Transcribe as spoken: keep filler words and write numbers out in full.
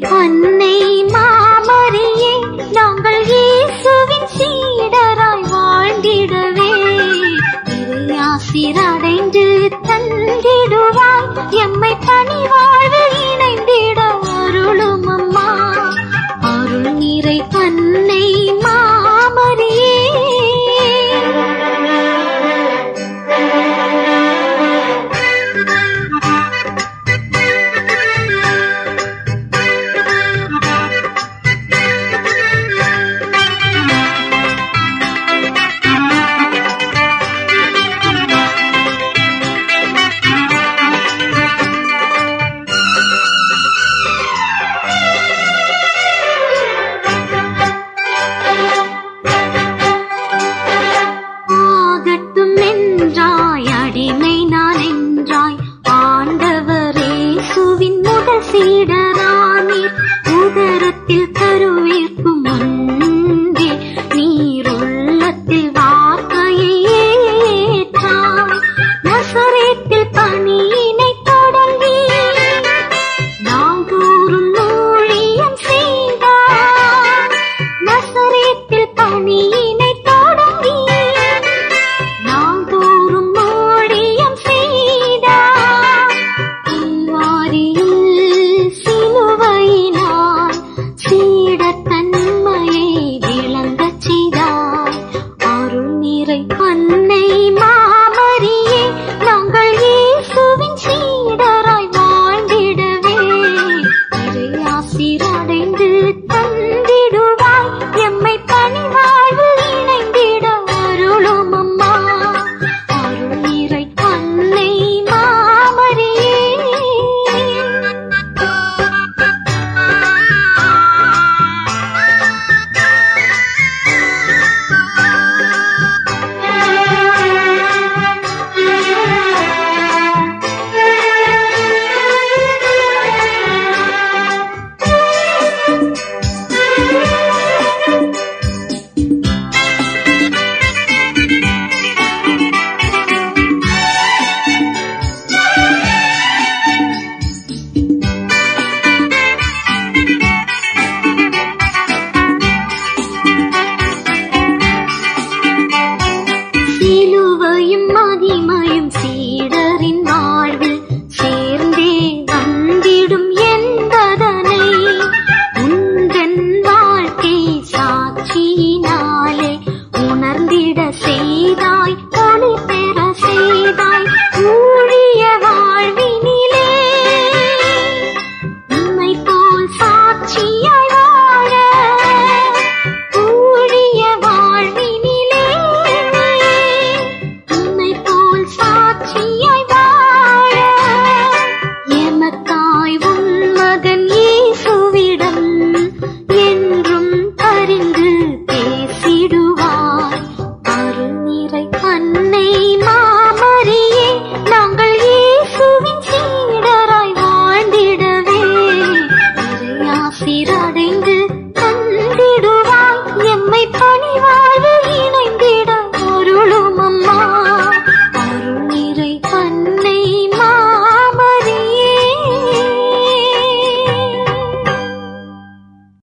அன்னை மாமரியே நாங்கள் இயேசுவின் சீடராய் வாழ்ந்திடவே இறையாசிரடைந்து தந்திடுவாய் எம்மை தனி வாழ்வில் இணைந்திட அருளும் அம்மா அருள் நிறை அன்னை மாமரியே சீடரானீர் உதரத்தில் கருவேற்கும் முன்பே நீர் உள்ளத்தில் வார்த்தையை ஏற்றாய் நசரேத்தில் பணியினை தொடங்கி நாள்தோறும் ஊழியம் செய்தாய் நசரேத்தில் பணியினை தொடங்கி நாள்தோறும் ஊழியம் செய்தாய் வாரியில் சிலுவையினால் சீடத்தன்மையை விளங்கச் செய்தாய் அருள் நிறை அன்னை மாமரியே நாங்கள் இயேசுவின் சீடராய் வாழ்ந்திடவே இறையாசிரடைந்து தந்திடுவாய் எம்மை தனி வாழ்வில் இணைந்திட அருளும் அம்மா அருள் நிறை அன்னை மாமரியே சிலுவையும் மகிமையும் சீடரின் வாழ்வில் சேர்ந்தே வந்திடும் என்பதனை உந்தன் வாழ்க்கை சாட்சியினாலே உணர்ந்திட செய்தாய் ஒளி பெற செய்தாய் ஊழிய வாழ்வினிலே உம்மை போல் சாட்சியாய் வாழ ஊழிய வாழ்வினிலே உம்மை போல் சாட்சியாய் வாழ எமக்காய் உன் மகன் இயேசுவிடம் என்றும் பரிந்து பேசிடுவாய் அருள் நிறை அன்னை மாமரியே நாங்கள் இயேசுவின் சீடராய் வாழ்ந்திடவே இறையாசிரடைந்து